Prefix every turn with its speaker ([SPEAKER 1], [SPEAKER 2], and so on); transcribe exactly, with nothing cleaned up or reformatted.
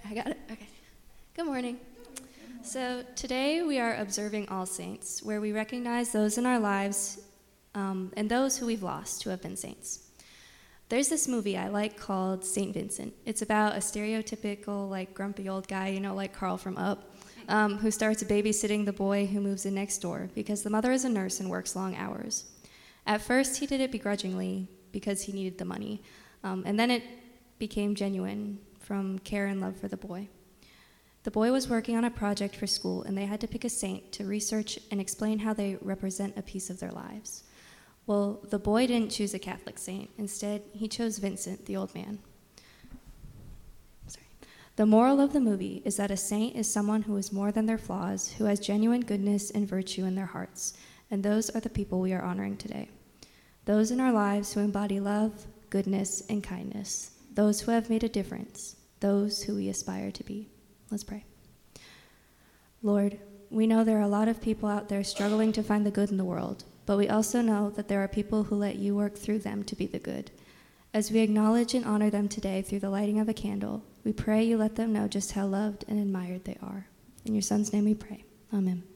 [SPEAKER 1] I got it. Okay. Good morning. So today we are observing All Saints, where we recognize those in our lives um, and those who we've lost who have been saints. There's this movie I like called Saint Vincent. It's about a stereotypical, like, grumpy old guy, you know, like Carl from Up, um, who starts babysitting the boy who moves in next door because the mother is a nurse and works long hours. At first, he did it begrudgingly because he needed the money, um, and then it became genuine from care and love for the boy. The boy was working on a project for school, and they had to pick a saint to research and explain how they represent a piece of their lives. Well, the boy didn't choose a Catholic saint. Instead, he chose Vincent, the old man. Sorry. The moral of the movie is that a saint is someone who is more than their flaws, who has genuine goodness and virtue in their hearts, and those are the people we are honoring today. Those in our lives who embody love, goodness, and kindness. Those who have made a difference. Those who we aspire to be. Let's pray. Lord, we know there are a lot of people out there struggling to find the good in the world, but we also know that there are people who let you work through them to be the good. As we acknowledge and honor them today through the lighting of a candle, we pray you let them know just how loved and admired they are. In your Son's name we pray. Amen.